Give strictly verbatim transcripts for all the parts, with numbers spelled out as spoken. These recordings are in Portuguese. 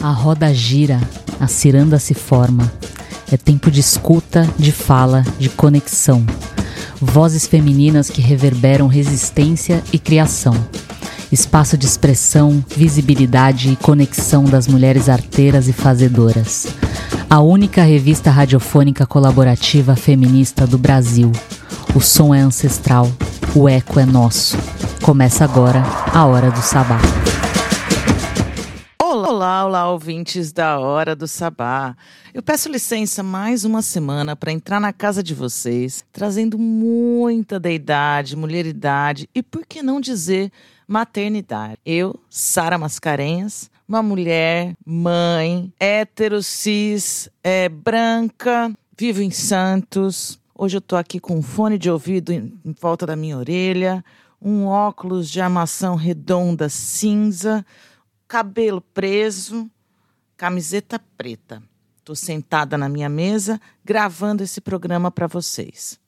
A roda gira, a ciranda se forma. É tempo de escuta, de fala, de conexão. Vozes femininas que reverberam resistência e criação. Espaço de expressão, visibilidade e conexão das mulheres arteiras e fazedoras. A única revista radiofônica colaborativa feminista do Brasil. O som é ancestral, o eco é nosso. Começa agora a Hora do Sabá. Olá, olá, ouvintes da Hora do Sabá. Eu peço licença mais uma semana para entrar na casa de vocês, trazendo muita deidade, mulheridade e, por que não dizer, maternidade. Eu, Sara Mascarenhas, uma mulher, mãe, hétero, cis, é, branca, vivo em Santos. Hoje eu tô aqui com um fone de ouvido em, em volta da minha orelha, um óculos de armação redonda cinza, cabelo preso, camiseta preta. Tô sentada na minha mesa gravando esse programa para vocês.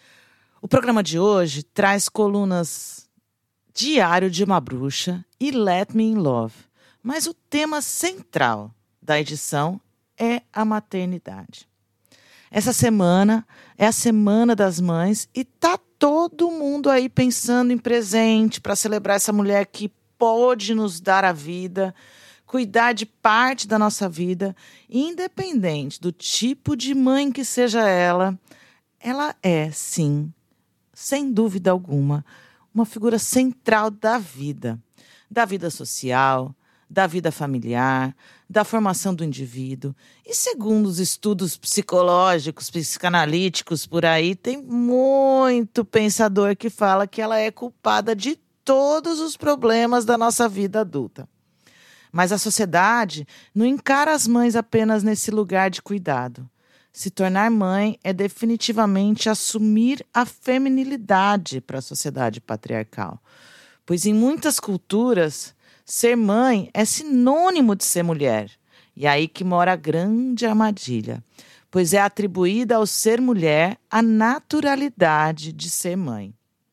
O programa de hoje traz colunas Diário de uma Bruxa e Let Me in Love. Mas o tema central da edição é a maternidade. Essa semana é a Semana das Mães e tá todo mundo aí pensando em presente para celebrar essa mulher que pode nos dar a vida, cuidar de parte da nossa vida, independente do tipo de mãe que seja ela. Ela é, sim, sem dúvida alguma, uma figura central da vida, da vida social, da vida familiar, da formação do indivíduo. E segundo os estudos psicológicos, psicanalíticos por aí, tem muito pensador que fala que ela é culpada de todos os problemas da nossa vida adulta. Mas a sociedade não encara as mães apenas nesse lugar de cuidado. Se tornar mãe é definitivamente assumir a feminilidade para a sociedade patriarcal. Pois em muitas culturas, ser mãe é sinônimo de ser mulher. E é aí que mora a grande armadilha. Pois é atribuída ao ser mulher a naturalidade de ser mãe.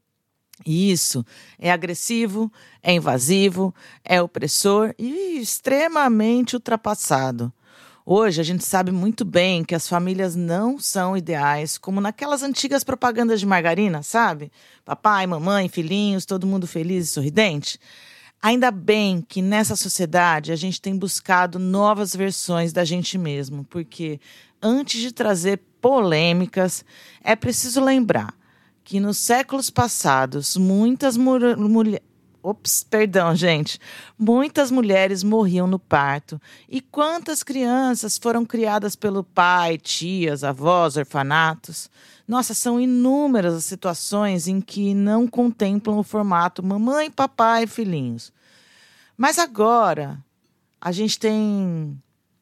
E isso é agressivo, é invasivo, é opressor e extremamente ultrapassado. Hoje a gente sabe muito bem que as famílias não são ideais, como naquelas antigas propagandas de margarina, sabe? Papai, mamãe, filhinhos, todo mundo feliz e sorridente. Ainda bem que nessa sociedade a gente tem buscado novas versões da gente mesmo, porque antes de trazer polêmicas, é preciso lembrar que nos séculos passados, muitas mulheres... Ops, perdão, gente. Muitas mulheres morriam no parto. E quantas crianças foram criadas pelo pai, tias, avós, orfanatos? Nossa, são inúmeras as situações em que não contemplam o formato mamãe, papai e filhinhos. Mas agora, a gente tem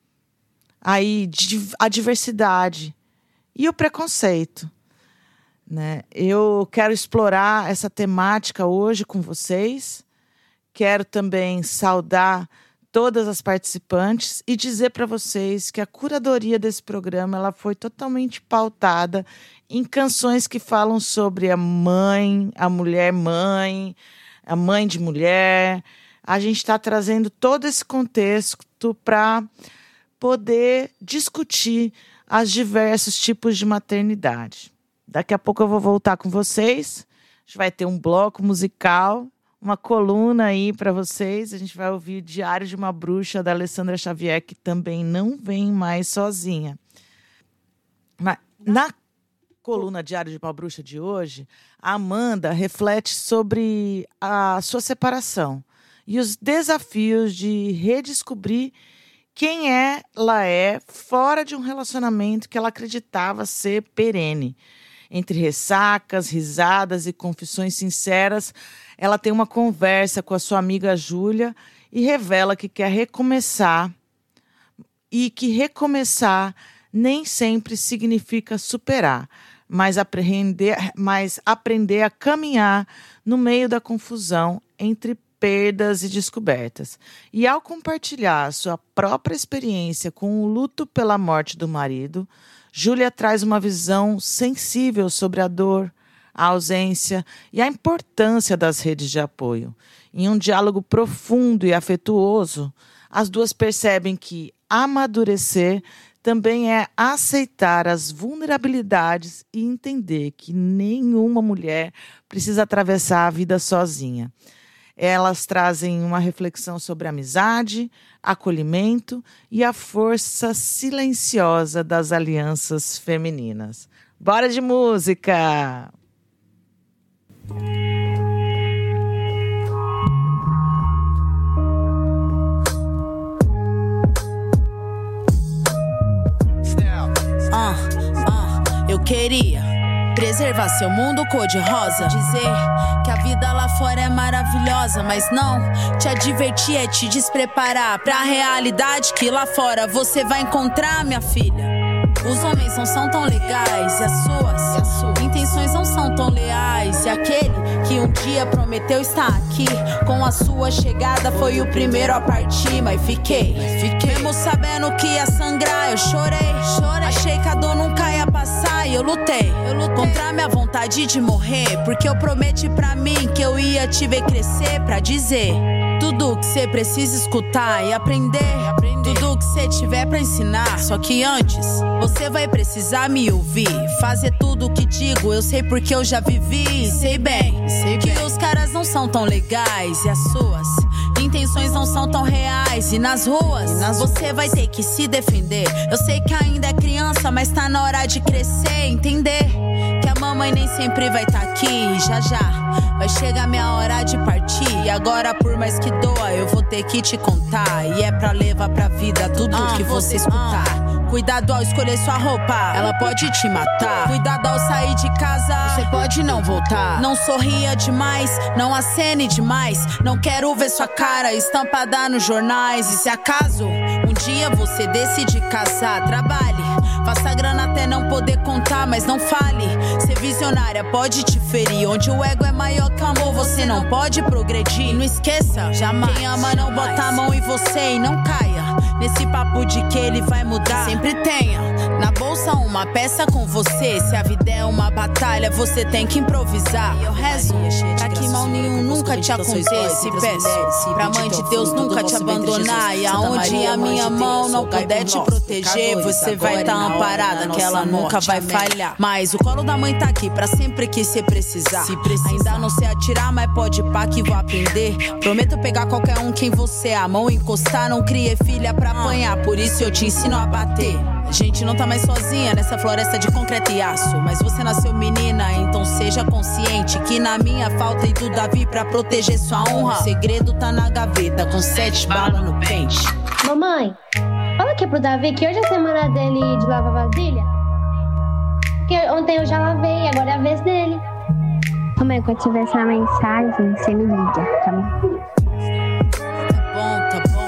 aí a diversidade e o preconceito. Né? Eu quero explorar essa temática hoje com vocês. Quero também saudar todas as participantes e dizer para vocês que a curadoria desse programa ela foi totalmente pautada em canções que falam sobre a mãe, a mulher mãe, a mãe de mulher. A gente está trazendo todo esse contexto para poder discutir os diversos tipos de maternidade. Daqui a pouco eu vou voltar com vocês. A gente vai ter um bloco musical, uma coluna aí para vocês. A gente vai ouvir Diário de uma Bruxa, da Alessandra Xavier, que também não vem mais sozinha. Mas na coluna Diário de uma Bruxa de hoje, a Amanda reflete sobre a sua separação e os desafios de redescobrir quem ela é fora de um relacionamento que ela acreditava ser perene. Entre ressacas, risadas e confissões sinceras, ela tem uma conversa com a sua amiga Júlia e revela que quer recomeçar e que recomeçar nem sempre significa superar, mas aprender, mas aprender a caminhar no meio da confusão entre perdas e descobertas. E ao compartilhar sua própria experiência com o luto pela morte do marido, Júlia traz uma visão sensível sobre a dor, a ausência e a importância das redes de apoio. Em um diálogo profundo e afetuoso, as duas percebem que amadurecer também é aceitar as vulnerabilidades e entender que nenhuma mulher precisa atravessar a vida sozinha. Elas trazem uma reflexão sobre amizade, acolhimento e a força silenciosa das alianças femininas. Bora de música! Ah, ah, eu queria preservar seu mundo cor-de-rosa, dizer que a vida lá fora é maravilhosa, mas não te advertir é te despreparar pra realidade que lá fora você vai encontrar, minha filha. Os homens não são tão legais e as suas, e as suas intenções não são tão leais. E aquele que um dia prometeu estar aqui, com a sua chegada foi o primeiro a partir. Mas fiquei, fiquei mesmo sabendo que ia sangrar, eu chorei, chorei. Achei que a dor nunca ia passar e eu lutei, eu lutei contra a minha vontade de morrer, porque eu prometi pra mim que eu ia te ver crescer pra dizer tudo que cê precisa escutar e aprender, aprender. Tudo que cê tiver pra ensinar. Só que antes, você vai precisar me ouvir, fazer tudo o que digo, eu sei porque eu já vivi. Sei bem, sei que bem. Os caras não são tão legais e as suas intenções não são tão reais. E nas ruas, e nas você ruas. Vai ter que se defender. Eu sei que ainda é criança, mas tá na hora de crescer, entender que a mamãe nem sempre vai tá aqui. Já já vai chegar minha hora de partir. E agora, por mais que doa, eu vou ter que te contar. E é pra levar pra vida tudo ah, que você escutar. Ah. Cuidado ao escolher sua roupa, ela pode te matar. Cuidado ao sair de casa, você pode não voltar. Não sorria demais, não acene demais. Não quero ver sua cara estampada nos jornais. E se acaso um dia você decide casar, trabalhe, faça grana até não poder contar, mas não fale. Ser visionária pode te ferir. Onde o ego é maior que o amor, você não pode progredir. E não esqueça, jamais, quem ama não jamais. Bota a mão em você e não caia nesse papo de que ele vai mudar. Sempre tenha na bolsa uma peça com você. Se a vida é uma batalha, você tem que improvisar. E eu rezo pra que mal nenhum nunca te aconteça. E peço pra mãe de Deus nunca te abandonar. E aonde a minha mão não puder te proteger, você vai estar amparada, que ela nunca vai falhar. Mas o colo da mãe tá aqui pra sempre que cê precisar. Ainda não sei atirar, mas pode pá que vou aprender. Prometo pegar qualquer um quem você a mão encostar. Não criei filha pra apanhar, por isso eu te ensino a bater. A gente não tá mais sozinha nessa floresta de concreto e aço. Mas você nasceu menina, então seja consciente que na minha falta e do Davi pra proteger sua honra. O segredo tá na gaveta, com sete balas no pente. Mamãe, fala aqui pro Davi que hoje é a semana dele de lavar vasilha. Porque ontem eu já lavei, agora é a vez dele. Mamãe, quando tiver essa mensagem, você me liga, tá bom? Tá bom, tá bom.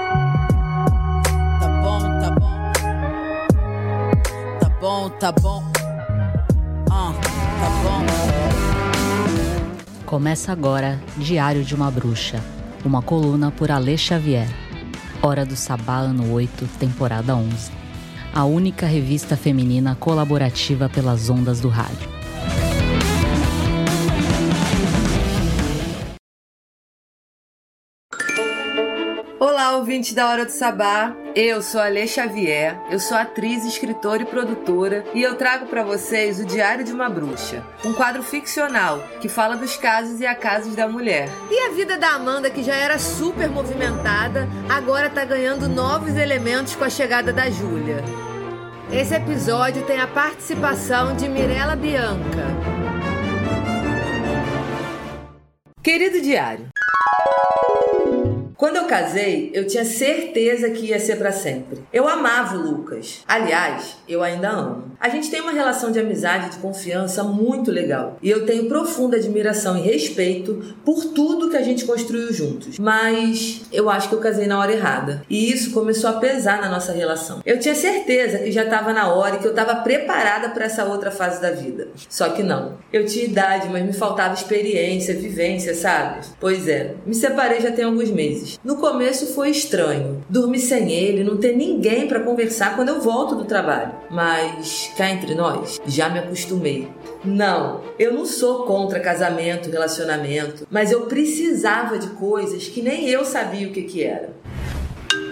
Tá bom, ah, tá bom. Começa agora Diário de uma Bruxa, uma coluna por Alê Xavier. Hora do Sabá, ano oito, temporada onze. A única revista feminina colaborativa pelas ondas do rádio. Olá, ouvintes da Hora do Sabá. Eu sou a Alê Xavier, eu sou atriz, escritora e produtora e eu trago para vocês o Diário de uma Bruxa, um quadro ficcional que fala dos casos e acasos da mulher. E a vida da Amanda, que já era super movimentada, agora tá ganhando novos elementos com a chegada da Júlia. Esse episódio tem a participação de Mirella Bianca. Querido Diário, quando eu casei, eu tinha certeza que ia ser pra sempre. Eu amava o Lucas. Aliás, eu ainda amo. A gente tem uma relação de amizade e de confiança muito legal. E eu tenho profunda admiração e respeito por tudo que a gente construiu juntos. Mas eu acho que eu casei na hora errada. E isso começou a pesar na nossa relação. Eu tinha certeza que já estava na hora e que eu estava preparada para essa outra fase da vida. Só que não. Eu tinha idade, mas me faltava experiência, vivência, sabe? Pois é, me separei já tem alguns meses. No começo foi estranho, dormir sem ele, não ter ninguém para conversar quando eu volto do trabalho. Mas cá entre nós, já me acostumei. Não, eu não sou contra casamento, relacionamento, mas eu precisava de coisas que nem eu sabia o que que era.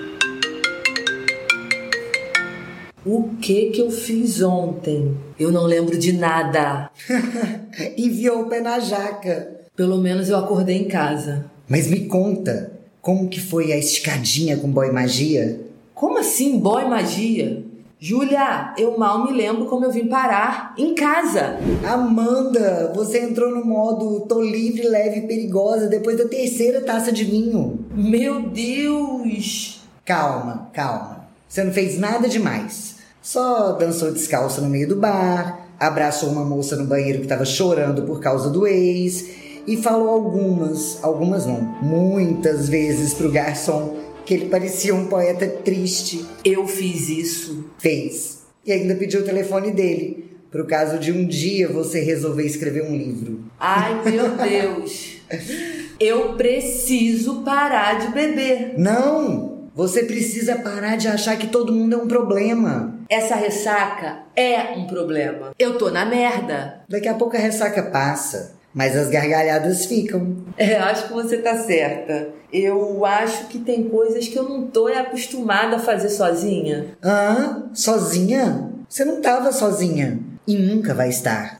O que que eu fiz ontem? Eu não lembro de nada. Enfiou o pé na jaca. Pelo menos eu acordei em casa. Mas me conta, como que foi a escadinha com boy magia? Como assim, boy magia? Júlia, eu mal me lembro como eu vim parar em casa. Amanda, você entrou no modo tô livre, leve e perigosa depois da terceira taça de vinho. Meu Deus! Calma, calma. Você não fez nada demais. Só dançou descalça no meio do bar, abraçou uma moça no banheiro que estava chorando por causa do ex e falou algumas, algumas não, muitas vezes pro garçom que ele parecia um poeta triste. Eu fiz isso. Fez. E ainda pediu o telefone dele, pro caso de um dia você resolver escrever um livro. Ai, meu Deus. Eu preciso parar de beber. Não! Você precisa parar de achar que todo mundo é um problema. Essa ressaca é um problema. Eu tô na merda. Daqui a pouco a ressaca passa, mas as gargalhadas ficam. É, acho que você tá certa. Eu acho que tem coisas que eu não tô acostumada a fazer sozinha. Ah, sozinha? Você não tava sozinha. E nunca vai estar.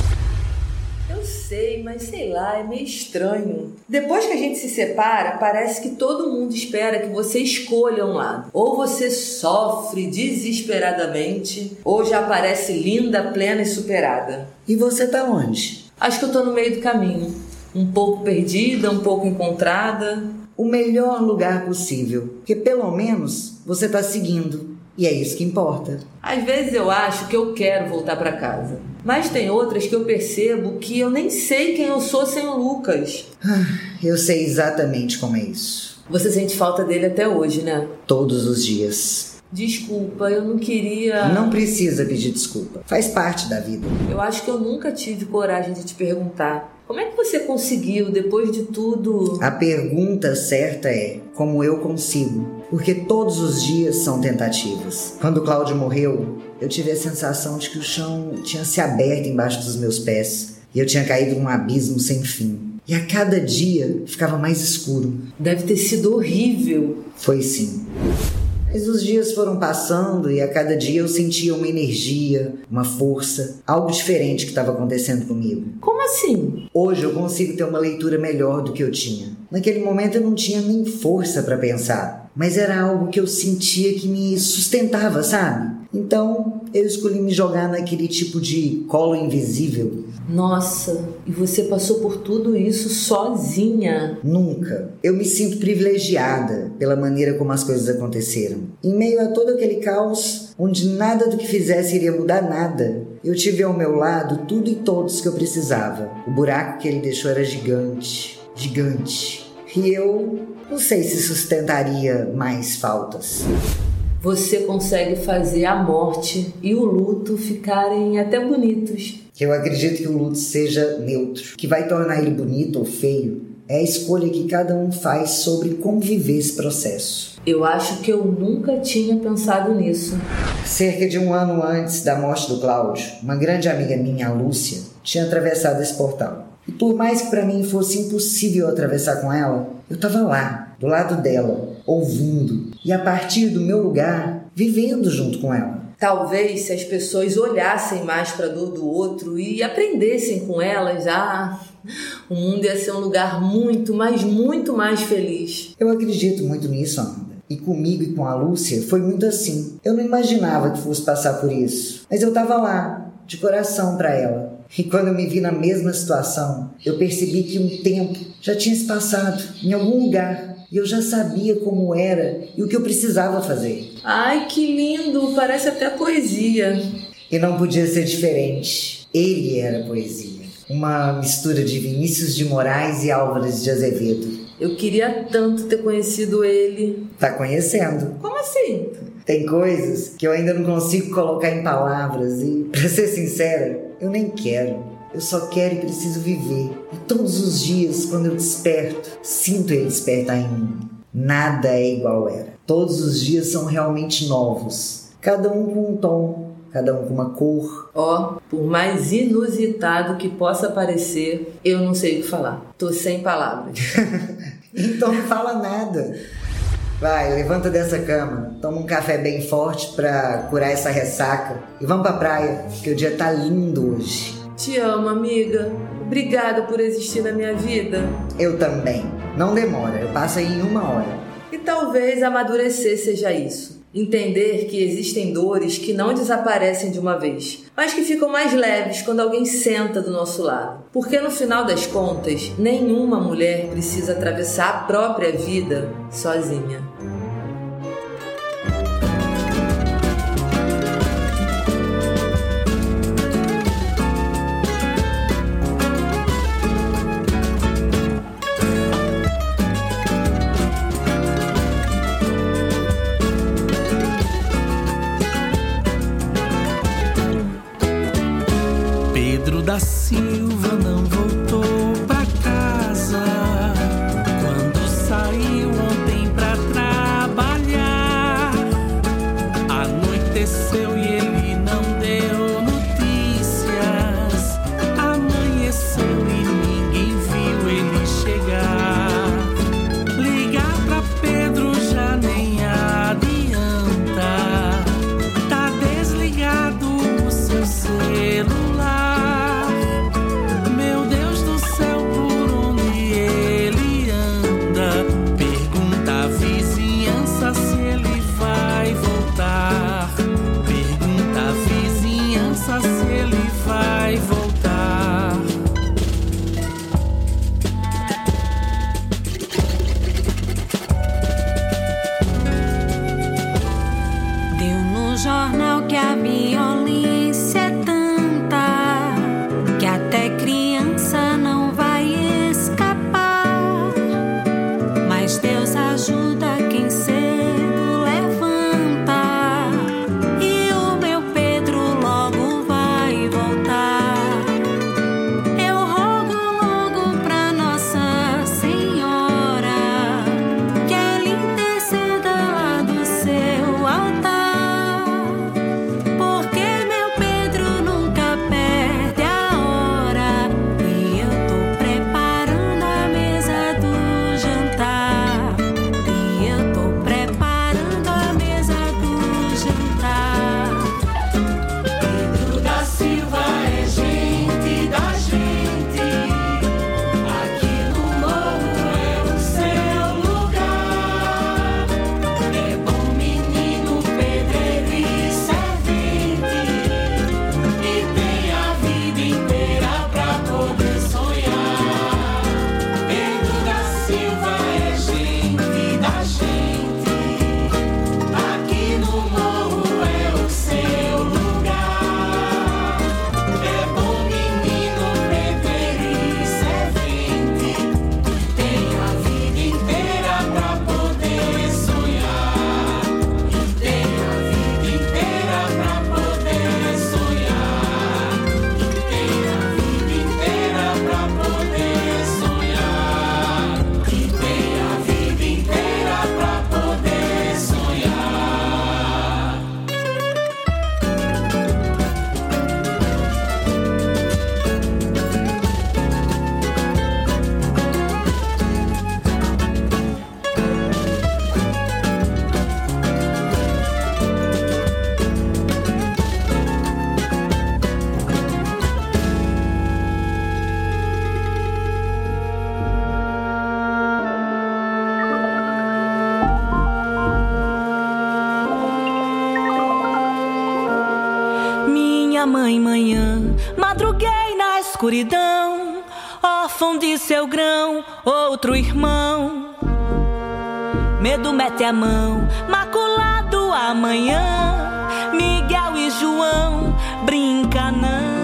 Eu sei, mas sei lá, é meio estranho. Depois que a gente se separa, parece que todo mundo espera que você escolha um lado. Ou você sofre desesperadamente, ou já parece linda, plena e superada. E você tá onde? Acho que eu tô no meio do caminho. Um pouco perdida, um pouco encontrada. O melhor lugar possível, porque pelo menos você tá seguindo. E é isso que importa. Às vezes eu acho que eu quero voltar pra casa. Mas tem outras que eu percebo que eu nem sei quem eu sou sem o Lucas. Ah, eu sei exatamente como é isso. Você sente falta dele até hoje, né? Todos os dias. Desculpa, eu não queria... Não precisa pedir desculpa. Faz parte da vida. Eu acho que eu nunca tive coragem de te perguntar. Como é que você conseguiu, depois de tudo... A pergunta certa é, como eu consigo? Porque todos os dias são tentativas. Quando o Cláudio morreu, eu tive a sensação de que o chão tinha se aberto embaixo dos meus pés. E eu tinha caído num abismo sem fim. E a cada dia ficava mais escuro. Deve ter sido horrível. Foi sim. Mas os dias foram passando e a cada dia eu sentia uma energia, uma força, algo diferente que estava acontecendo comigo. Como assim? Hoje eu consigo ter uma leitura melhor do que eu tinha. Naquele momento eu não tinha nem força para pensar, mas era algo que eu sentia que me sustentava, sabe? Então eu escolhi me jogar naquele tipo de colo invisível. Nossa, e você passou por tudo isso sozinha? Nunca. Eu me sinto privilegiada pela maneira como as coisas aconteceram. Em meio a todo aquele caos, onde nada do que fizesse iria mudar nada, eu tive ao meu lado tudo e todos que eu precisava. O buraco que ele deixou era gigante, gigante. E eu não sei se sustentaria mais faltas. Você consegue fazer a morte e o luto ficarem até bonitos. Eu acredito que o luto seja neutro. O que vai tornar ele bonito ou feio é a escolha que cada um faz sobre como viver esse processo. Eu acho que eu nunca tinha pensado nisso. Cerca de um ano antes da morte do Cláudio, uma grande amiga minha, a Lúcia, tinha atravessado esse portal. E por mais que para mim fosse impossível atravessar com ela, eu estava lá, do lado dela, ouvindo. E a partir do meu lugar, vivendo junto com ela. Talvez se as pessoas olhassem mais para a dor do outro e aprendessem com elas, ah, o mundo ia ser um lugar muito, mas muito mais feliz. Eu acredito muito nisso, Amanda. E comigo e com a Lúcia foi muito assim. Eu não imaginava que fosse passar por isso. Mas eu estava lá, de coração para ela. E quando eu me vi na mesma situação, eu percebi que um tempo já tinha se passado em algum lugar. E eu já sabia como era e o que eu precisava fazer. Ai, que lindo! Parece até poesia. E não podia ser diferente. Ele era poesia. Uma mistura de Vinícius de Moraes e Álvares de Azevedo. Eu queria tanto ter conhecido ele. Tá conhecendo. Como assim? Tem coisas que eu ainda não consigo colocar em palavras e, pra ser sincera, eu nem quero. Eu só quero e preciso viver. E todos os dias, quando eu desperto, sinto ele despertar em mim. Nada é igual era. Todos os dias são realmente novos. Cada um com um tom, cada um com uma cor. Ó, oh, por mais inusitado que possa parecer, eu não sei o que falar. Tô sem palavras. Então não fala nada. Vai, levanta dessa cama, toma um café bem forte pra curar essa ressaca e vamos pra praia, que o dia tá lindo hoje. Te amo, amiga. Obrigada por existir na minha vida. Eu também. Não demora, eu passo aí em uma hora. E talvez amadurecer seja isso. Entender que existem dores que não desaparecem de uma vez, mas que ficam mais leves quando alguém senta do nosso lado. Porque no final das contas, nenhuma mulher precisa atravessar a própria vida sozinha. Pedro da Silva não voltou pra casa quando saiu ontem pra trabalhar. Anoiteceu e ele não deu notícias. Amanheceu e ninguém viu ele chegar. Ligar pra Pedro já nem adianta. Tá desligado o seu celular. Jornal que a violência é tanta que até criança não vai escapar. Mas Deus ajuda quem cedo levanta e o meu Pedro logo vai voltar. Eu rogo logo pra Nossa Senhora que ela interceda lá do seu altar. Mãe, manhã, madruguei na escuridão, órfão de seu grão, outro irmão. Medo mete a mão, maculado amanhã. Miguel e João, brinca não.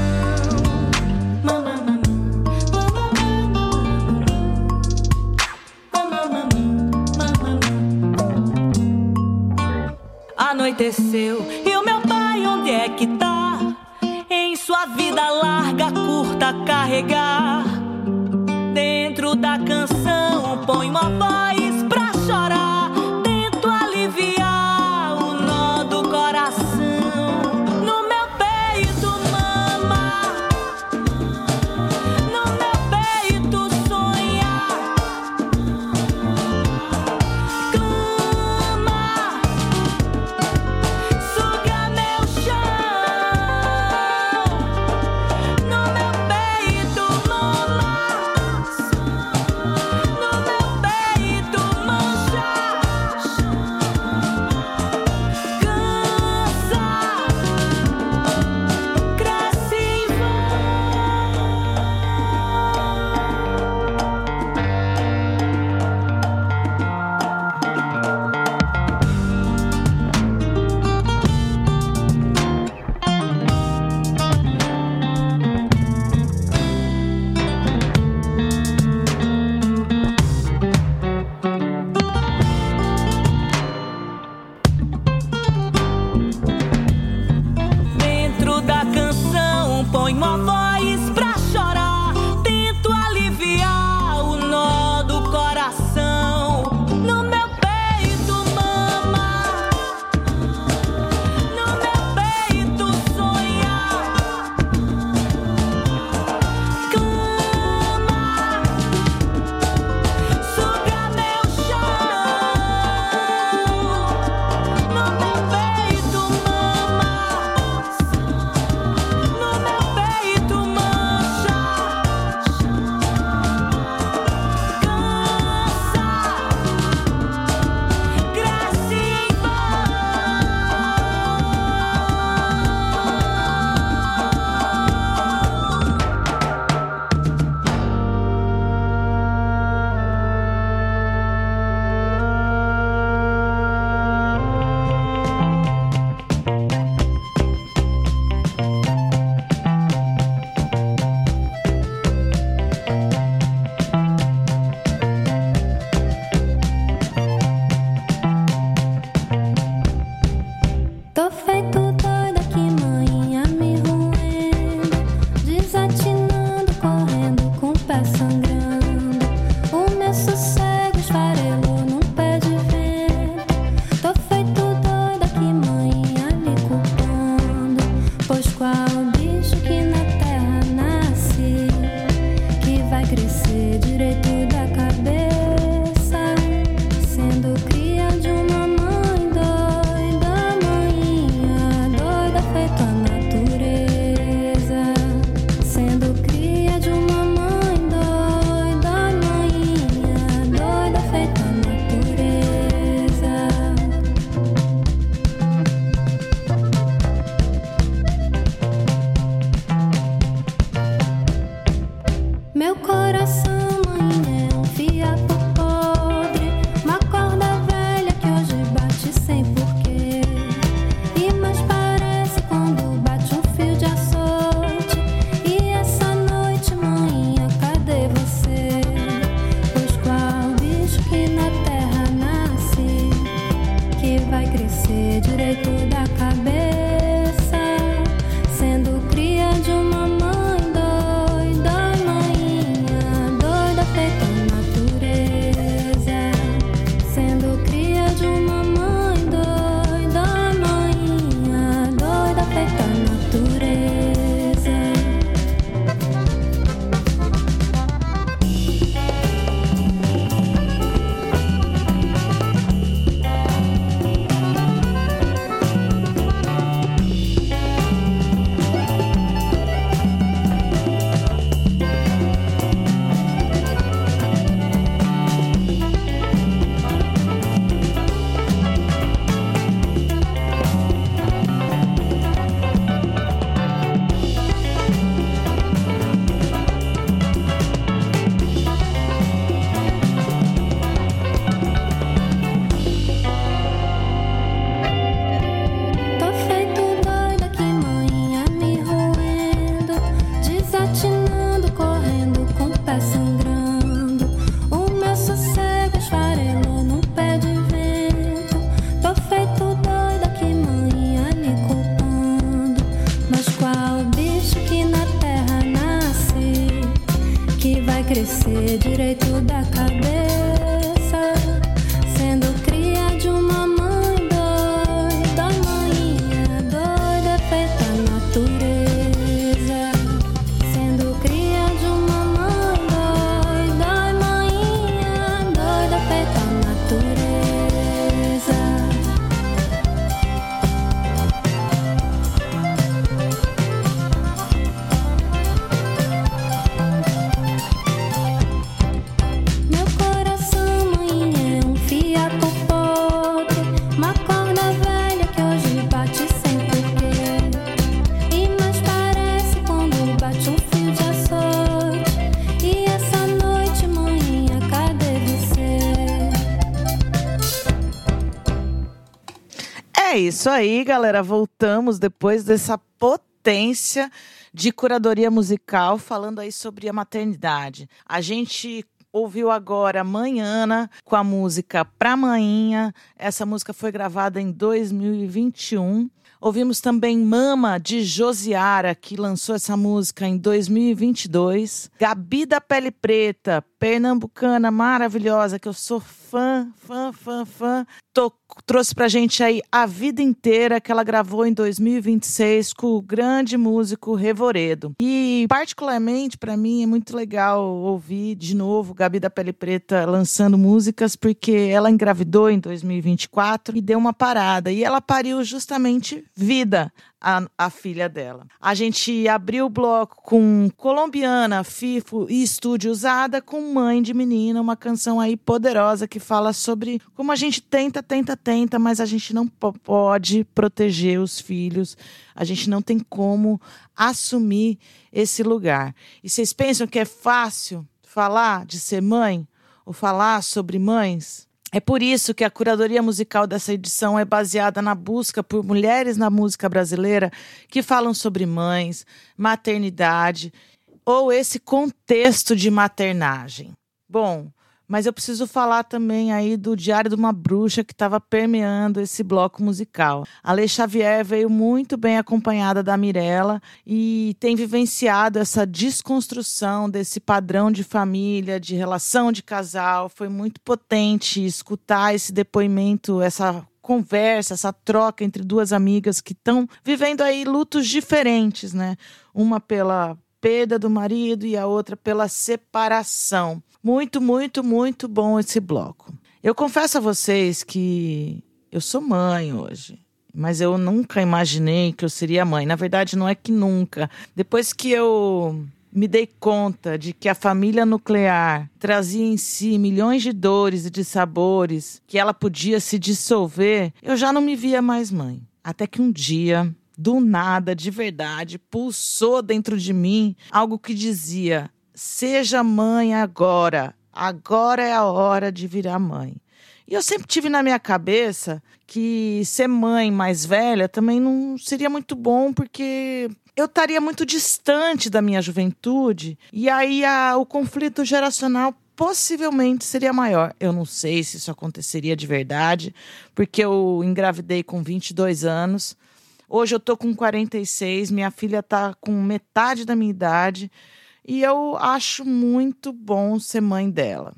Anoiteceu e o meu pai onde é que tá? Em sua vida larga, curta, carregar. Dentro da canção põe uma voz pra chorar. Tento aliviar o nó do coração. No meu peito mama, no meu peito sonha. Clama É isso aí, galera. Voltamos depois dessa potência de curadoria musical, falando aí sobre a maternidade. A gente ouviu agora Manhana com a música Pra Maninha. Essa música foi gravada em dois mil e vinte e um. Ouvimos também Mama, de Josiara, que lançou essa música em dois mil e vinte e dois. Gabi da Pele Preta, pernambucana maravilhosa, que eu sou fã, fã, fã, fã. Tô, trouxe pra gente aí A Vida Inteira, que ela gravou em dois mil e vinte e seis com o grande músico Revoredo. E, particularmente, pra mim, é muito legal ouvir de novo Gabi da Pele Preta lançando músicas, porque ela engravidou em dois mil e vinte e quatro e deu uma parada. E ela pariu justamente Vida, a, a filha dela. A gente abriu o bloco com Colombiana, Fifo e Estúdio Usada, com Mãe de Menina, uma canção aí poderosa que fala sobre como a gente tenta, tenta, tenta, mas a gente não p- pode proteger os filhos, a gente não tem como assumir esse lugar. E vocês pensam que é fácil falar de ser mãe ou falar sobre mães? É por isso que a curadoria musical dessa edição é baseada na busca por mulheres na música brasileira que falam sobre mães, maternidade ou esse contexto de maternagem. Bom, mas eu preciso falar também aí do Diário de uma Bruxa que estava permeando esse bloco musical. A Lê Xavier veio muito bem acompanhada da Mirella e tem vivenciado essa desconstrução desse padrão de família, de relação de casal. Foi muito potente escutar esse depoimento, essa conversa, essa troca entre duas amigas que estão vivendo aí lutos diferentes, né? Uma pela perda do marido e a outra pela separação. Muito, muito, muito bom esse bloco. Eu confesso a vocês que eu sou mãe hoje, mas eu nunca imaginei que eu seria mãe. Na verdade, não é que nunca. Depois que eu me dei conta de que a família nuclear trazia em si milhões de dores e de sabores, que ela podia se dissolver, eu já não me via mais mãe. Até que um dia, do nada, de verdade, pulsou dentro de mim algo que dizia: seja mãe agora, agora é a hora de virar mãe. E eu sempre tive na minha cabeça que ser mãe mais velha também não seria muito bom, porque eu estaria muito distante da minha juventude, e aí a, o conflito geracional possivelmente seria maior. Eu não sei se isso aconteceria de verdade, porque eu engravidei com vinte e dois anos, hoje eu tô com quarenta e seis, minha filha tá com metade da minha idade, e eu acho muito bom ser mãe dela.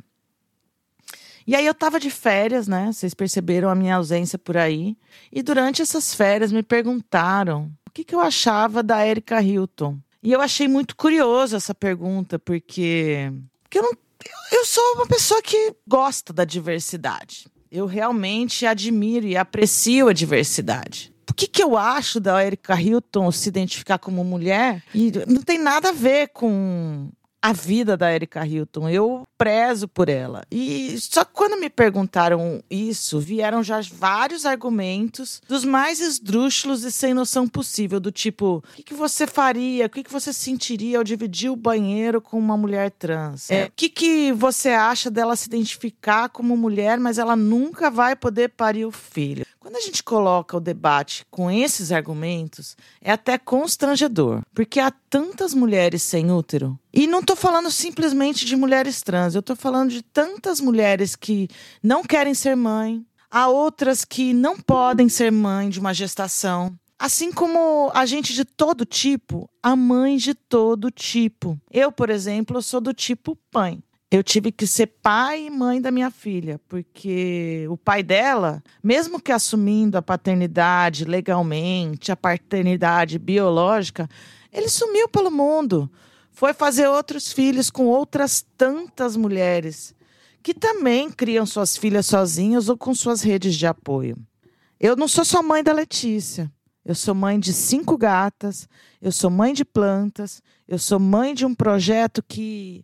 E aí eu tava de férias, né? Vocês perceberam a minha ausência por aí. E durante essas férias me perguntaram o que, que eu achava da Erika Hilton. E eu achei muito curioso essa pergunta, porque, porque eu, não, eu sou uma pessoa que gosta da diversidade. Eu realmente admiro e aprecio a diversidade. O que, que eu acho da Erika Hilton se identificar como mulher? E não tem nada a ver com a vida da Erika Hilton. Eu prezo por ela. E só que quando me perguntaram isso, vieram já vários argumentos dos mais esdrúxulos e sem noção possível, do tipo: o que, que você faria? O que, que você sentiria ao dividir o banheiro com uma mulher trans? É, o que, que você acha dela se identificar como mulher, mas ela nunca vai poder parir o filho? Quando a gente coloca o debate com esses argumentos, é até constrangedor, porque há tantas mulheres sem útero. E não estou falando simplesmente de mulheres trans, eu estou falando de tantas mulheres que não querem ser mãe, há outras que não podem ser mãe de uma gestação. Assim como a gente de todo tipo, há mães de todo tipo. Eu, por exemplo, eu sou do tipo mãe. Eu tive que ser pai e mãe da minha filha, porque o pai dela, mesmo que assumindo a paternidade legalmente, a paternidade biológica, ele sumiu pelo mundo. Foi fazer outros filhos com outras tantas mulheres, que também criam suas filhas sozinhas ou com suas redes de apoio. Eu não sou só mãe da Letícia. Eu sou mãe de cinco gatas, eu sou mãe de plantas, eu sou mãe de um projeto que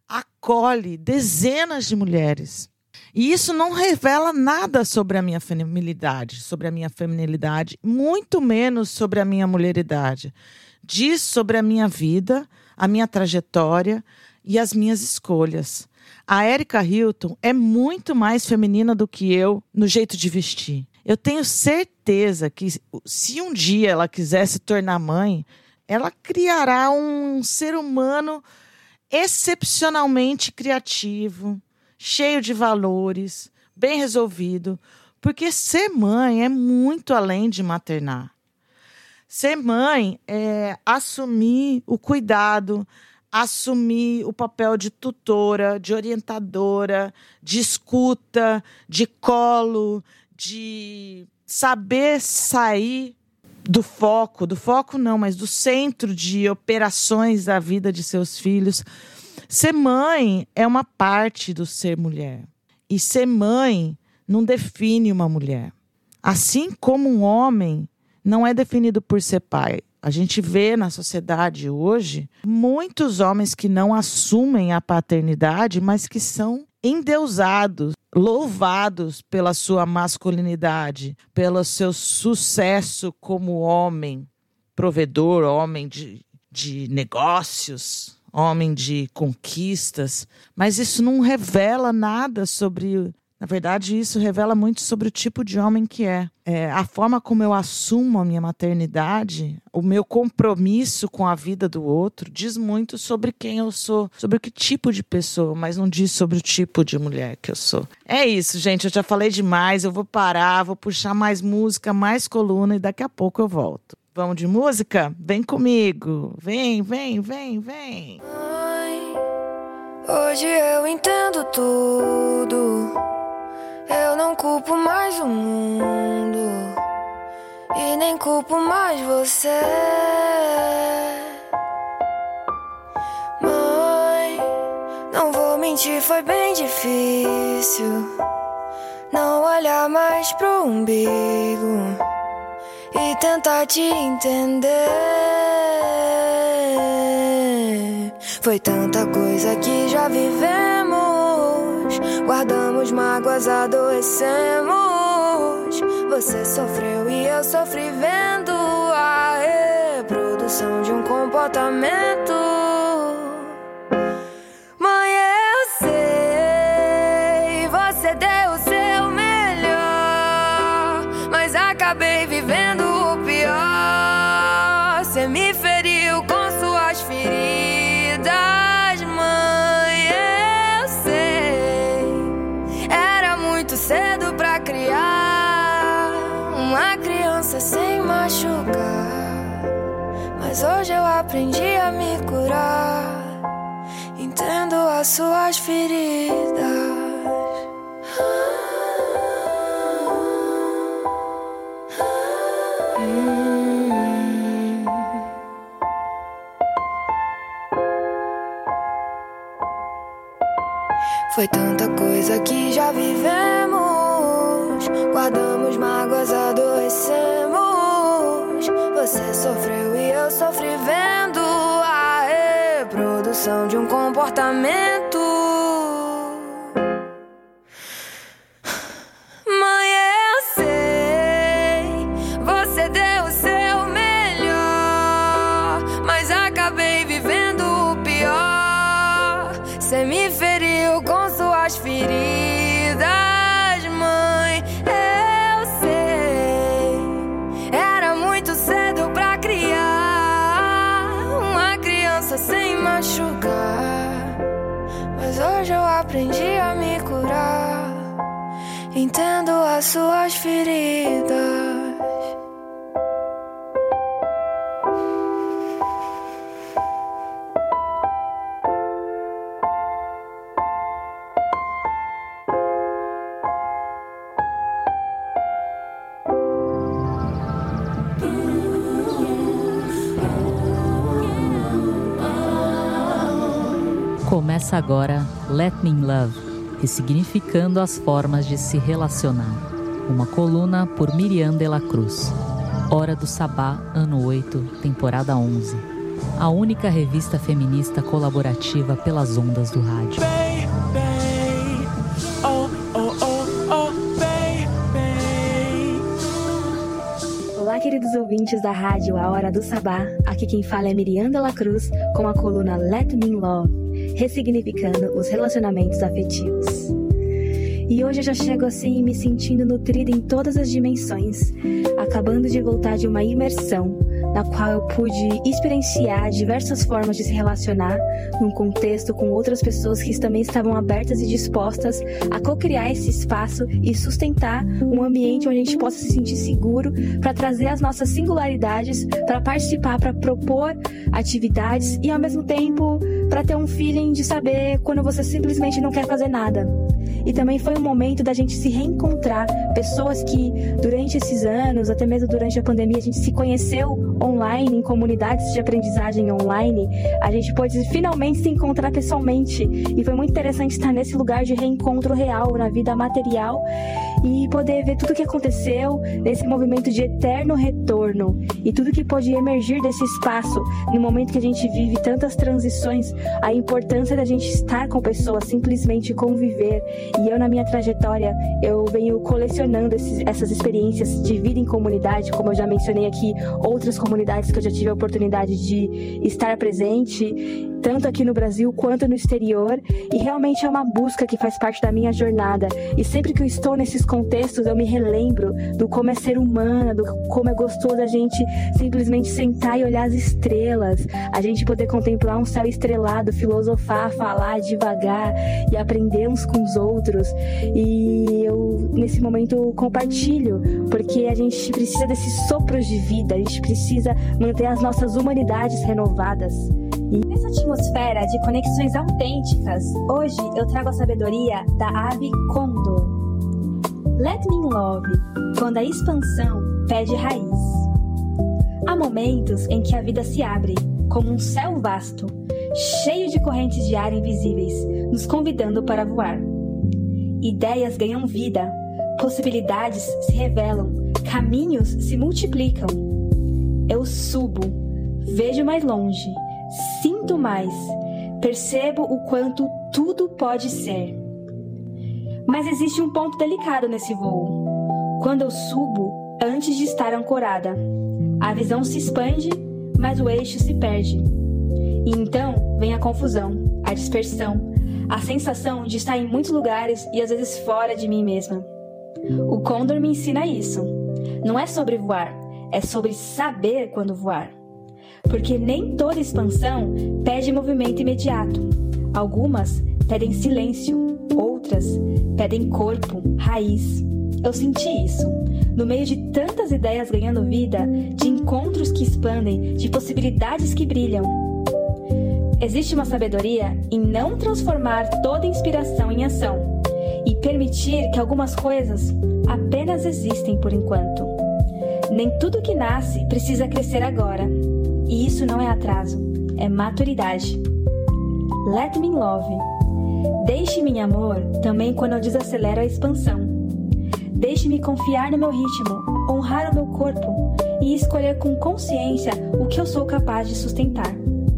acolhe dezenas de mulheres. E isso não revela nada sobre a minha feminilidade, sobre a minha feminilidade, muito menos sobre a minha mulheridade. Diz sobre a minha vida, a minha trajetória e as minhas escolhas. A Erika Hilton é muito mais feminina do que eu no jeito de vestir. Eu tenho certeza que se um dia ela quiser se tornar mãe, ela criará um ser humano excepcionalmente criativo, cheio de valores, bem resolvido, porque ser mãe é muito além de maternar. Ser mãe é assumir o cuidado, assumir o papel de tutora, de orientadora, de escuta, de colo, de saber sair do foco, do foco não, mas do centro de operações da vida de seus filhos. Ser mãe é uma parte do ser mulher. E ser mãe não define uma mulher. Assim como um homem não é definido por ser pai. A gente vê na sociedade hoje muitos homens que não assumem a paternidade, mas que são endeusados, louvados pela sua masculinidade, pelo seu sucesso como homem provedor, homem de, de negócios, homem de conquistas. Mas isso não revela nada sobre... Na verdade, isso revela muito sobre o tipo de homem que é. é. A forma como eu assumo a minha maternidade, o meu compromisso com a vida do outro, diz muito sobre quem eu sou, sobre que tipo de pessoa, mas não diz sobre o tipo de mulher que eu sou. É isso, gente. Eu já falei demais. Eu vou parar, vou puxar mais música, mais coluna e daqui a pouco eu volto. Vamos de música? Vem comigo. Vem, vem, vem, vem. Mãe, hoje eu entendo tudo. Eu não culpo mais o mundo e nem culpo mais você. Mãe, não vou mentir, foi bem difícil não olhar mais pro umbigo e tentar te entender. Foi tanta coisa que já vivemos, guardamos mágoas, adoecemos. Você sofreu e eu sofri vendo a reprodução de um comportamento. Mãe, eu sei, você deu o seu melhor, mas acabei vivendo o pior. Você me feriu com suas feridas. Cedo pra criar uma criança sem machucar, mas hoje eu aprendi a me curar. Entendo as suas feridas. hum. Foi tanta coisa que já vivemos, guardamos mágoas, adoecemos. Você sofreu e eu sofri vendo a reprodução de um comportamento. Mãe, eu sei, você deu o seu melhor, mas acabei vivendo o pior. Você me feriu com suas feridas. Sem machucar, mas hoje eu aprendi a me curar. Entendo as suas feridas. Começa agora Let Me in Love, ressignificando as formas de se relacionar. Uma coluna por Miriam de la Cruz. Hora do Sabá, ano oito, temporada onze. A única revista feminista colaborativa pelas ondas do rádio. Baby, oh, oh, oh, oh, baby. Olá, queridos ouvintes da rádio A Hora do Sabá. Aqui quem fala é Miriam de la Cruz com a coluna Let Me in Love, ressignificando os relacionamentos afetivos. E hoje eu já chego assim me sentindo nutrida em todas as dimensões, acabando de voltar de uma imersão, na qual eu pude experienciar diversas formas de se relacionar num contexto com outras pessoas que também estavam abertas e dispostas a co-criar esse espaço e sustentar um ambiente onde a gente possa se sentir seguro para trazer as nossas singularidades, para participar, para propor atividades e ao mesmo tempo para ter um feeling de saber quando você simplesmente não quer fazer nada. E também foi um momento da gente se reencontrar, pessoas que durante esses anos, até mesmo durante a pandemia, a gente se conheceu online, em comunidades de aprendizagem online, a gente pôde finalmente se encontrar pessoalmente. E foi muito interessante estar nesse lugar de reencontro real, na vida material, e poder ver tudo o que aconteceu nesse movimento de eterno retorno e tudo que pôde emergir desse espaço no momento que a gente vive tantas transições, a importância da gente estar com pessoas, simplesmente conviver. E eu, na minha trajetória, eu venho colecionando esses, essas experiências de vida em comunidade, como eu já mencionei aqui, outras comunidades que eu já tive a oportunidade de estar presente, tanto aqui no Brasil quanto no exterior, e realmente é uma busca que faz parte da minha jornada. E sempre que eu estou nesses contextos, eu me relembro do como é ser humana, do como é gostoso a gente simplesmente sentar e olhar as estrelas, a gente poder contemplar um céu estrelado, filosofar, falar devagar e aprender uns com os outros. E eu, nesse momento, compartilho, porque a gente precisa desses sopros de vida, a gente precisa manter as nossas humanidades renovadas. E nessa atmosfera de conexões autênticas, hoje eu trago a sabedoria da ave Condor. Let me in love, quando a expansão pede raiz. Há momentos em que a vida se abre, como um céu vasto, cheio de correntes de ar invisíveis, nos convidando para voar. Ideias ganham vida, possibilidades se revelam, caminhos se multiplicam. Eu subo, vejo mais longe, sinto mais, percebo o quanto tudo pode ser. Mas existe um ponto delicado nesse voo. Quando eu subo, antes de estar ancorada, a visão se expande, mas o eixo se perde. E então vem a confusão, a dispersão, a sensação de estar em muitos lugares e às vezes fora de mim mesma. O Condor me ensina isso. Não é sobre voar, é sobre saber quando voar. Porque nem toda expansão pede movimento imediato. Algumas pedem silêncio, outras pedem corpo, raiz. Eu senti isso. No meio de tantas ideias ganhando vida, de encontros que expandem, de possibilidades que brilham. Existe uma sabedoria em não transformar toda inspiração em ação e permitir que algumas coisas apenas existem por enquanto. Nem tudo que nasce precisa crescer agora. E isso não é atraso, é maturidade. Let me in love. Deixe-me em amor também quando eu desacelero a expansão. Deixe-me confiar no meu ritmo, honrar o meu corpo e escolher com consciência o que eu sou capaz de sustentar.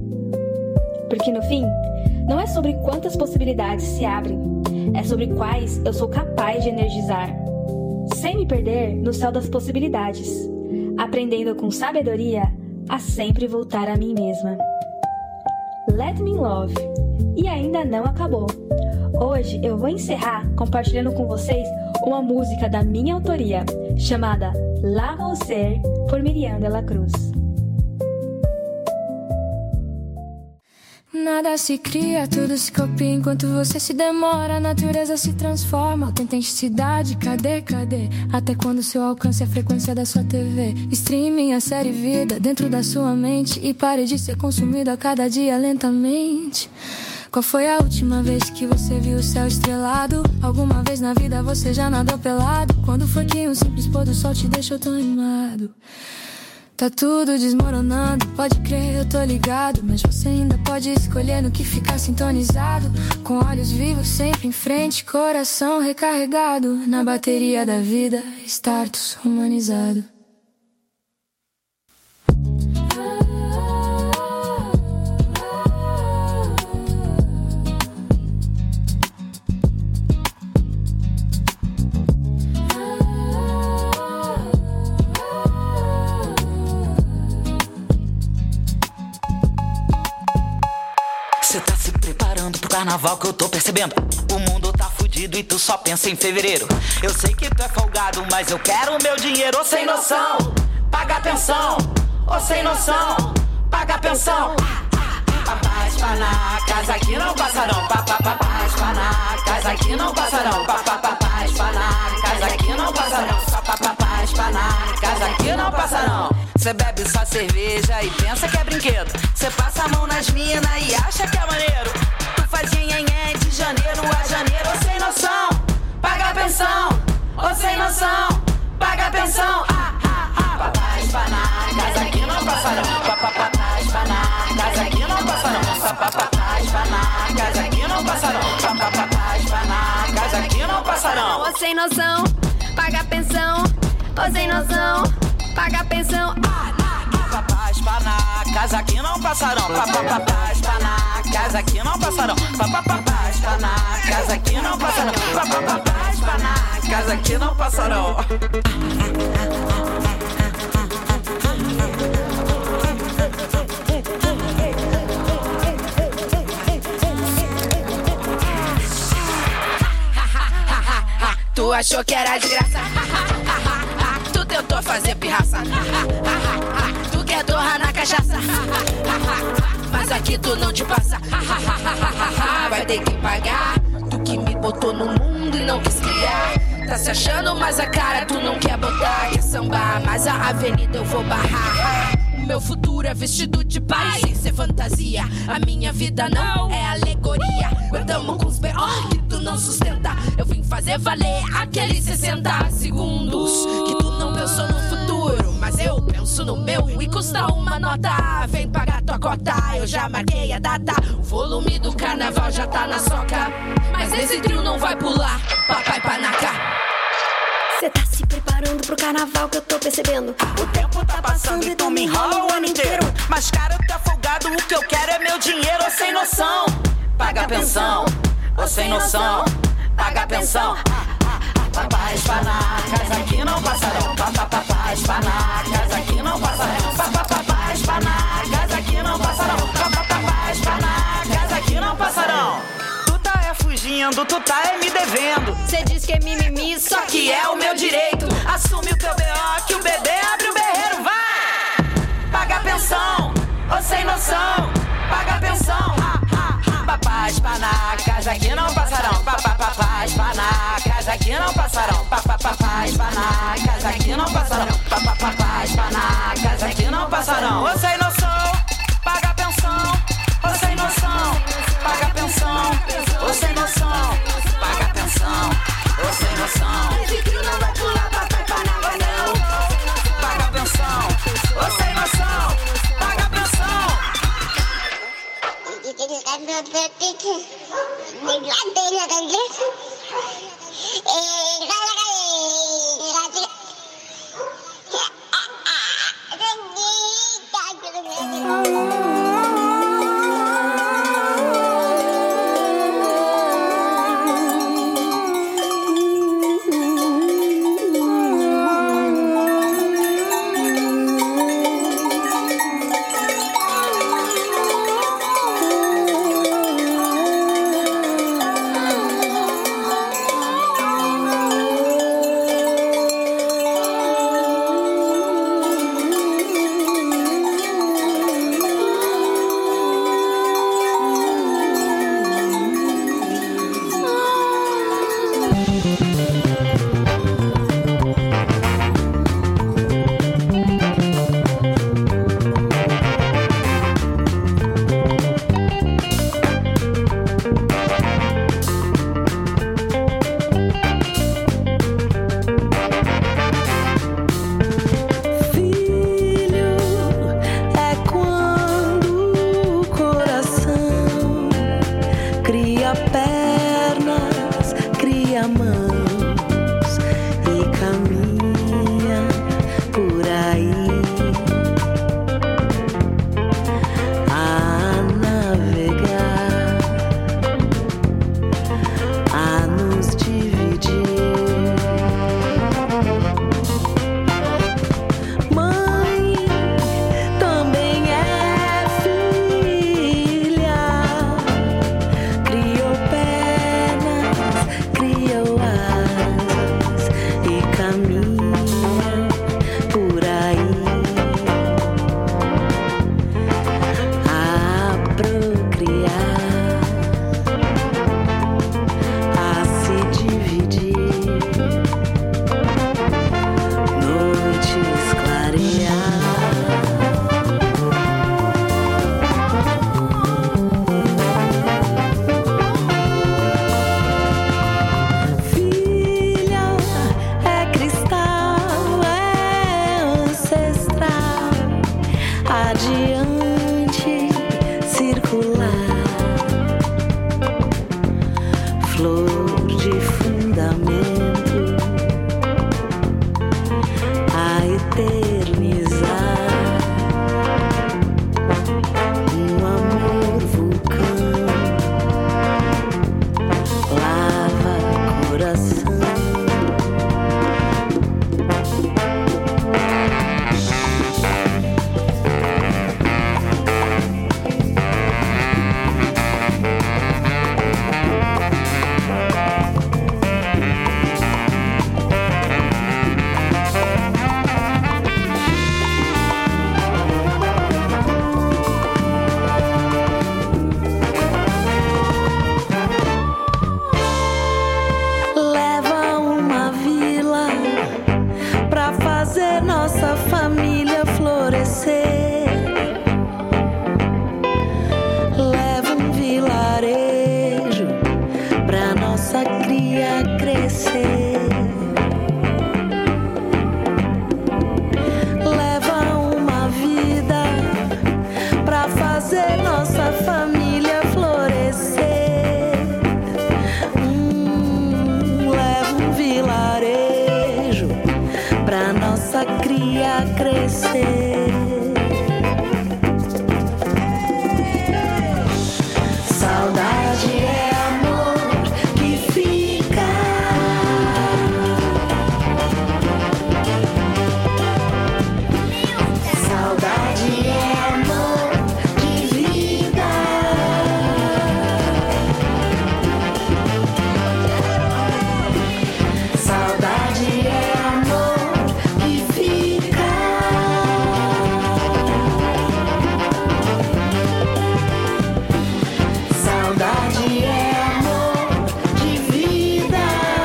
Porque no fim, não é sobre quantas possibilidades se abrem, é sobre quais eu sou capaz de energizar, sem me perder no céu das possibilidades, aprendendo com sabedoria a sempre voltar a mim mesma. Let me in love. E ainda não acabou. Hoje eu vou encerrar compartilhando com vocês uma música da minha autoria, chamada La Você, por Miriam de la Cruz. Nada se cria, tudo se copia enquanto você se demora. A natureza se transforma, alta intensidade, cadê, cadê? Até quando seu alcance é a frequência da sua T V? Streaming, a série vida dentro da sua mente e pare de ser consumido a cada dia lentamente. Qual foi a última vez que você viu o céu estrelado? Alguma vez na vida você já nadou pelado? Quando foi que um simples pôr do sol te deixou tão animado? Tá tudo desmoronando, pode crer, eu tô ligado. Mas você ainda pode escolher no que ficar sintonizado. Com olhos vivos, sempre em frente, coração recarregado. Na bateria da vida, status humanizado. Cê tá se preparando pro carnaval que eu tô percebendo. O mundo tá fudido. fudido e tu só pensa em fevereiro. Eu sei que tu é folgado, mas eu quero o meu dinheiro. Ô sem noção, paga pensão. Ô sem noção, paga pensão. Papai espanacas aqui não passarão. Papai espanacas aqui não passarão. Papai espanacas aqui não passarão. Papai espanacas aqui não passarão. Cê bebe só cerveja e pensa que é brinquedo. Cê passa a mão nas minas e acha que é maneiro. Tu faz nhenhenhé de janeiro a janeiro. Ô sem noção, paga pensão. Ô sem noção, paga pensão. Ah, ah, ah. Papai espanacas aqui não passarão. Papai espanacas aqui não passarão. Papai espanacas aqui não passarão. Papai espanacas aqui não passarão. Ô sem noção, paga pensão. Ô sem noção, paga pensão. Papai espanacas aqui não passarão. Papai espanacas aqui não passarão. Papai espanacas aqui não passarão. Papai espanacas aqui não passarão. Tu achou que era de graça? Tu tentou fazer pirraça. Tu quer torrar na cachaça. Mas aqui tu não te passa. Vai ter que pagar. Tu que me botou no mundo e não quis criar. Tá se achando, mas a cara tu não quer botar. Quer sambar, mas a avenida eu vou barrar. Meu futuro é vestido de paz, sem ser fantasia. A minha vida não é alegoria. Guardamos com os B O que tu não sustenta. Eu vim fazer valer aqueles sessenta segundos que tu não pensou no futuro, mas eu penso no meu e custa uma nota. Vem pagar tua cota, eu já marquei a data. O volume do carnaval já tá na soca, mas esse trio não vai pular. Papai panaca. Cê tá se preparando pro carnaval que eu tô percebendo. O tempo tá passando e tu me enrola o ano inteiro. Mas cara, tu é folgado, o que eu quero é meu dinheiro. Ô sem noção, paga pensão. Ô sem noção, paga pensão. Papai espanacas aqui não passarão. Papai espanacas aqui não passarão. Papai espanacas aqui não passarão. Papai espanacas aqui não passarão. Tu tá é fugindo, tu tá é me devendo. Cê diz que é mimimi, só que é o meu direito. Assume o teu B O que o bebê abre o berreiro, vai! Paga pensão, ô sem noção, paga pensão. Papai espanacas aqui não passarão. Papai espanacas aqui não passarão. Papai espanacas aqui não passarão. Papai espanacas aqui não passarão. Ô sem noção, paga pensão. Ô sem noção, paga pensão. Ô sem noção, paga pensão. Ô sem noção, esse trio não vai pular papai panaca não. Paga pensão. Ô sem noção, paga pensão. ia crescer. Saudade é amor que fica. Saudade é amor de vida. Saudade é amor que fica. Saudade é amor de vida.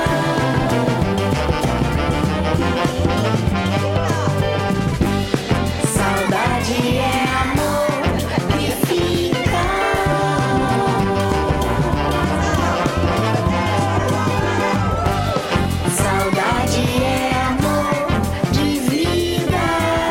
Saudade é amor que fica. Saudade é amor de vida.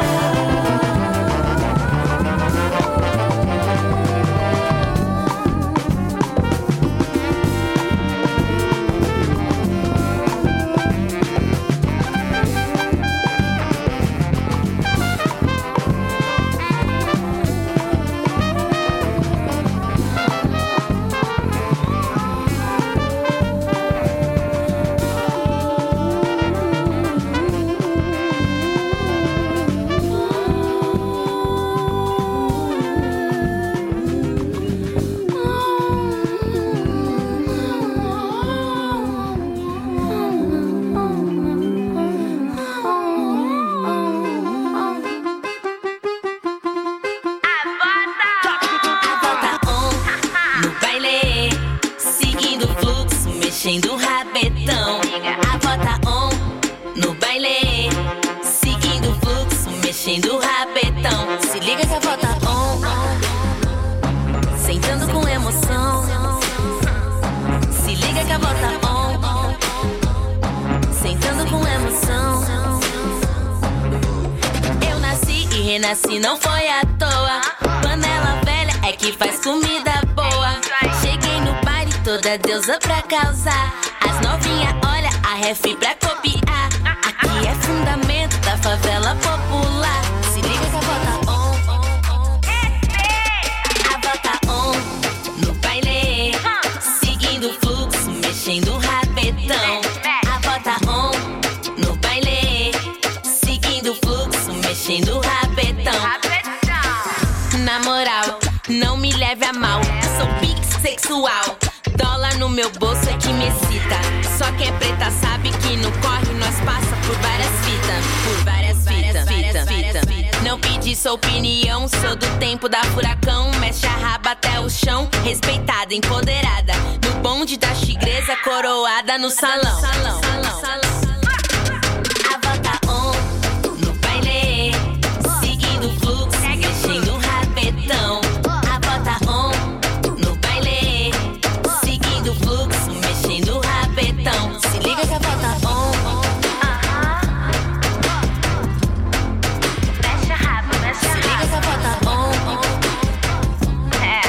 Volta on no baile, seguindo o fluxo, mexendo o rabetão. A volta on no baile, seguindo o fluxo, mexendo o rabetão. Se liga que a volta on, on, sentando com emoção. Se liga que a volta on, sentando com emoção. Eu nasci e renasci, não foi à toa. Panela velha é que faz comida boa. Cheguei no baile, toda deusa pra causar. As novinha olha a ref pra copiar. Aqui é fundamento da favela popular. Se liga que a volta on, on, on. A volta on no baile, seguindo o fluxo, mexendo o rabetão. A volta on no baile, seguindo o fluxo, mexendo o rabetão. Na moral, não me leve a mal, sou bissexual. Dólar no meu bolso é que me excita. Só quem é preta sabe que no corre nós passa por várias fitas. Por várias fitas, fita, fita. Não pedi sua opinião, sou do tempo da furacão. Mexe a raba até o chão, respeitada, empoderada. No bonde da tigresa, coroada no salão. A volta on no baile, seguindo o fluxo, mexendo o rabetão. A volta on no baile, seguindo o fluxo, mexendo o rabetão. Se liga que a volta on, on. Mexe a raba, mexe a raba. Se liga que a volta on, on. É.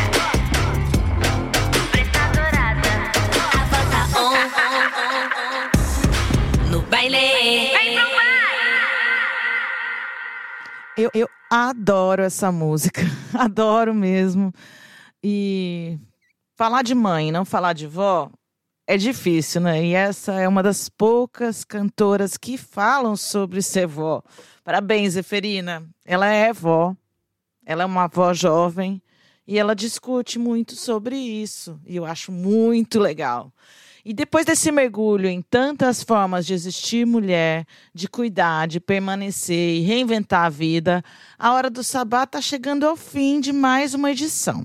Preta dourada. A volta on, on, on, on. No baile. Vem pro baile. Eu, eu adoro essa música, adoro mesmo. E falar de mãe, não falar de vó, é difícil, né? E essa é uma das poucas cantoras que falam sobre ser vó. Parabéns, Zeferina. Ela é vó, ela é uma vó jovem e ela discute muito sobre isso. E eu acho muito legal. E depois desse mergulho em tantas formas de existir mulher, de cuidar, de permanecer e reinventar a vida, a Hora do Sabá está chegando ao fim de mais uma edição.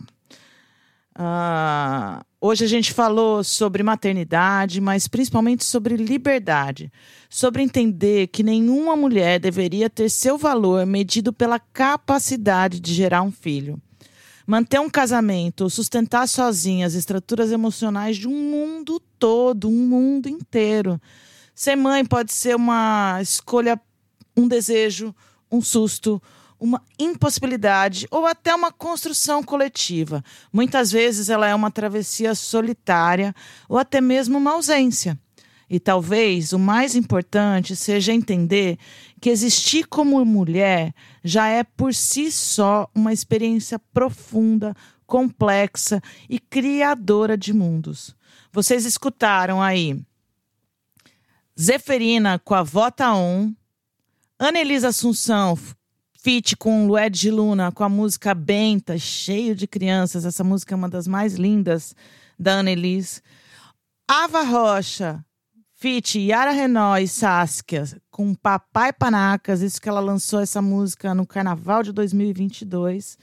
Ah, hoje a gente falou sobre maternidade, mas principalmente sobre liberdade, sobre entender que nenhuma mulher deveria ter seu valor medido pela capacidade de gerar um filho. Manter um casamento ou sustentar sozinha as estruturas emocionais de um mundo todo, um mundo inteiro. Ser mãe pode ser uma escolha, um desejo, um susto, uma impossibilidade ou até uma construção coletiva. Muitas vezes ela é uma travessia solitária ou até mesmo uma ausência. E talvez o mais importante seja entender que existir como mulher já é por si só uma experiência profunda, complexa e criadora de mundos. Vocês escutaram aí Zeferina com a Vota On, Anelisa Assunção feat com Lued de Luna com a música Benta, cheio de crianças. Essa música é uma das mais lindas da Annelise. Ava Rocha feat Yara Renault e Saskia com Papai Panacas, isso que ela lançou essa música no Carnaval de dois mil e vinte e dois.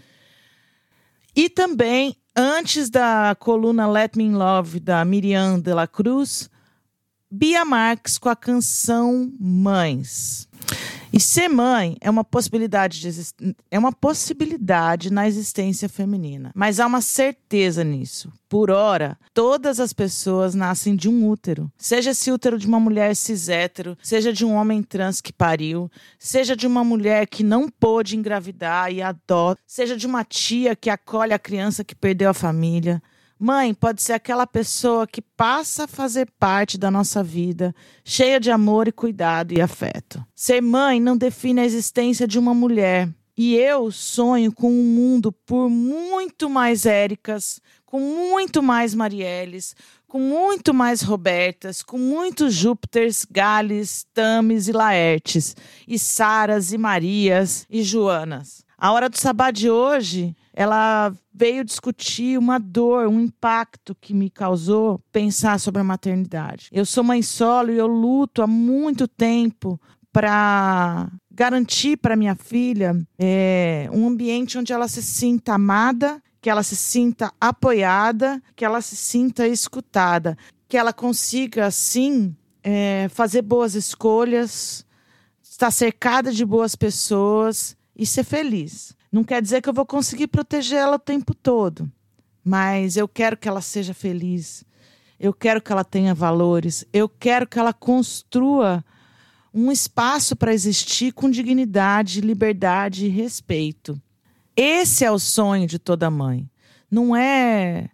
E também, antes da coluna Let Me In Love, da Miriam de la Cruz, Bia Marques com a canção Mães. E ser mãe é uma possibilidade, de exist... é uma possibilidade na existência feminina. Mas há uma certeza nisso. Por ora, todas as pessoas nascem de um útero. Seja esse útero de uma mulher cis-hétero, seja de um homem trans que pariu, seja de uma mulher que não pôde engravidar e adota, seja de uma tia que acolhe a criança que perdeu a família. Mãe pode ser aquela pessoa que passa a fazer parte da nossa vida, cheia de amor e cuidado e afeto. Ser mãe não define a existência de uma mulher. E eu sonho com um mundo por muito mais Éricas, com muito mais Marielles, com muito mais Robertas, com muitos Júpiters, Gales, Tames e Laertes, e Saras e Marias e Joanas. A Hora do Sabá de hoje, ela veio discutir uma dor, um impacto que me causou pensar sobre a maternidade. Eu sou mãe solo e eu luto há muito tempo para garantir para minha filha é, um ambiente onde ela se sinta amada, que ela se sinta apoiada, que ela se sinta escutada, que ela consiga, assim, é, fazer boas escolhas, estar cercada de boas pessoas e ser feliz. Não quer dizer que eu vou conseguir proteger ela o tempo todo, mas eu quero que ela seja feliz, eu quero que ela tenha valores, eu quero que ela construa um espaço para existir com dignidade, liberdade e respeito. Esse é o sonho de toda mãe. Não é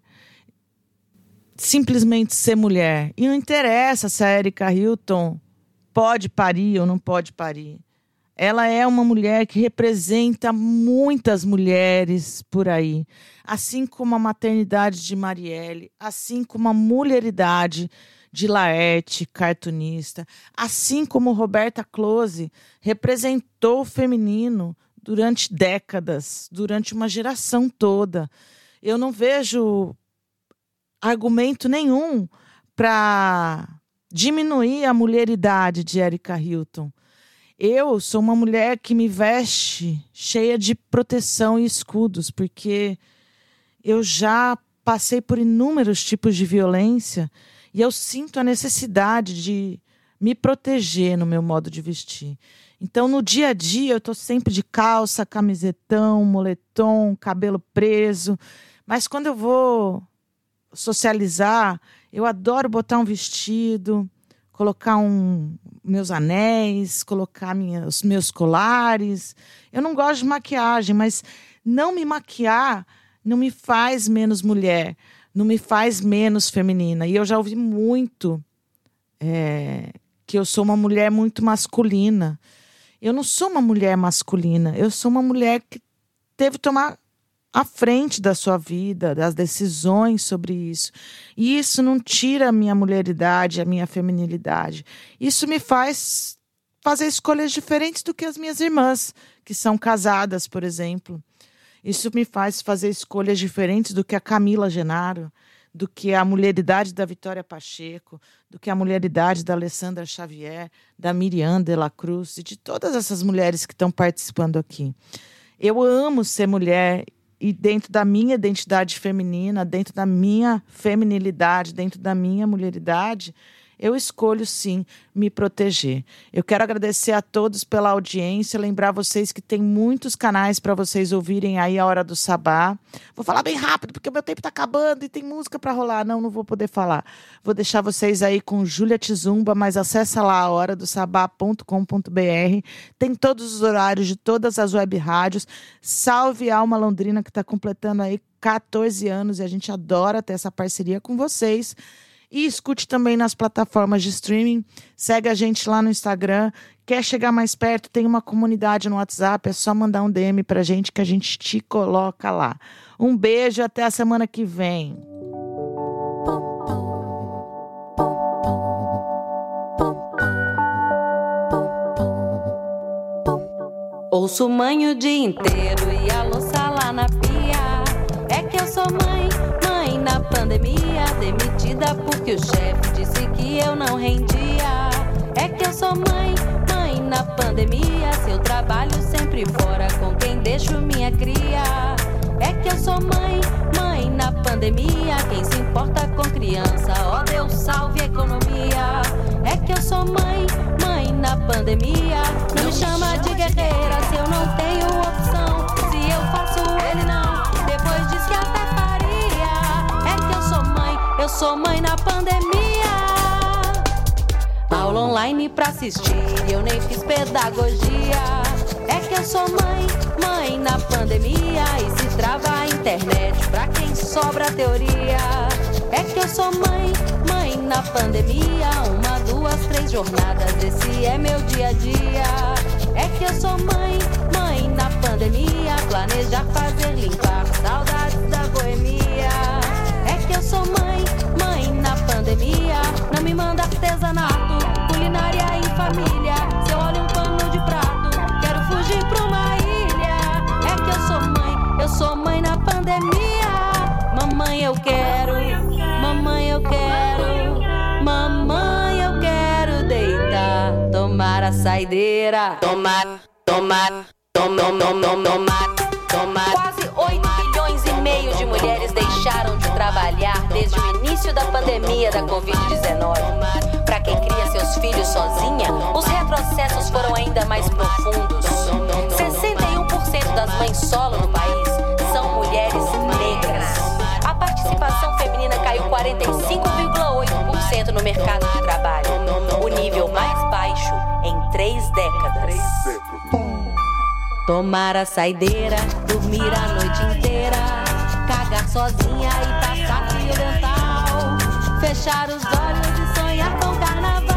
simplesmente ser mulher. E não interessa se a Erika Hilton pode parir ou não pode parir. Ela é uma mulher que representa muitas mulheres por aí. Assim como a maternidade de Marielle, assim como a mulheridade de Laerte, cartunista, assim como Roberta Close representou o feminino durante décadas, durante uma geração toda. Eu não vejo argumento nenhum para diminuir a mulheridade de Erika Hilton. Eu sou uma mulher que me veste cheia de proteção e escudos, porque eu já passei por inúmeros tipos de violência e eu sinto a necessidade de me proteger no meu modo de vestir. Então, no dia a dia, eu estou sempre de calça, camisetão, moletom, cabelo preso. Mas quando eu vou socializar, eu adoro botar um vestido, colocar um, meus anéis, colocar minha, os meus colares. Eu não gosto de maquiagem, mas não me maquiar não me faz menos mulher, não me faz menos feminina. E eu já ouvi muito é, que eu sou uma mulher muito masculina. Eu não sou uma mulher masculina, eu sou uma mulher que teve que tomar a frente da sua vida, das decisões sobre isso. E isso não tira a minha mulheridade, a minha feminilidade. Isso me faz fazer escolhas diferentes do que as minhas irmãs, que são casadas, por exemplo. Isso me faz fazer escolhas diferentes do que a Camila Genaro, do que a mulheridade da Vitória Pacheco, do que a mulheridade da Alessandra Xavier, da Miriam de la Cruz e de todas essas mulheres que estão participando aqui. Eu amo ser mulher e dentro da minha identidade feminina, dentro da minha feminilidade, dentro da minha mulheridade, eu escolho, sim, me proteger. Eu quero agradecer a todos pela audiência, lembrar vocês que tem muitos canais para vocês ouvirem aí a Hora do Sabá. Vou falar bem rápido, porque o meu tempo está acabando e tem música para rolar. Não, não vou poder falar. Vou deixar vocês aí com Júlia Tizumba, mas acessa lá a hora do sabá ponto com ponto b r. Tem todos os horários de todas as web rádios. Salve Alma Londrina, que está completando aí quatorze anos e a gente adora ter essa parceria com vocês. E escute também nas plataformas de streaming. Segue a gente lá no Instagram. Quer chegar mais perto? Tem uma comunidade no WhatsApp. É só mandar um D M pra gente que a gente te coloca lá. Um beijo, até a semana que vem. Ouço mãe o dia inteiro e a louça lá na pia. É que eu sou mãe, mãe na pandemia. Demitida porque o chefe disse que eu não rendia. É que eu sou mãe, mãe na pandemia. Seu trabalho sempre fora com quem deixo minha cria. É que eu sou mãe, mãe na pandemia. Quem se importa com criança, ó Deus salve a economia. É que eu sou mãe, mãe na pandemia. Não me chama de guerreira se eu não tenho opção. Se eu faço, ele não, depois diz que até faria. É que eu sou mãe, eu sou mãe na pandemia. Aula online pra assistir, eu nem fiz pedagogia. É que eu sou mãe, mãe na pandemia. E se trava a internet pra quem sobra teoria. É que eu sou mãe, mãe na pandemia. Uma, duas, três jornadas, esse é meu dia a dia. É que eu sou mãe, mãe na pandemia. Planejar, fazer, limpar, saudades da boemia. É que eu sou mãe, mãe na pandemia. Não me manda artesanato, culinária em família. Se eu olho um pano de prato, quero fugir pra uma ilha. É que eu sou mãe, eu sou mãe na pandemia. Mamãe eu quero, mamãe eu quero, mamãe eu quero deitar, tomar a saideira, tomar, tomar, tomar, tomar, tomar, tomar. Quase oito milhões e meio de mulheres deixaram de trabalhar desde o início da pandemia da covid dezenove. Para quem cria seus filhos sozinha, os retrocessos foram ainda mais profundos. sessenta e um por cento das mães solo no país são mulheres negras. A participação feminina caiu quarenta e cinco vírgula oito por cento no mercado de trabalho, o nível mais baixo em três décadas. Tomar a saideira, dormir a noite inteira, cagar sozinha e passar fio dental, fechar os olhos e sonhar com carnaval.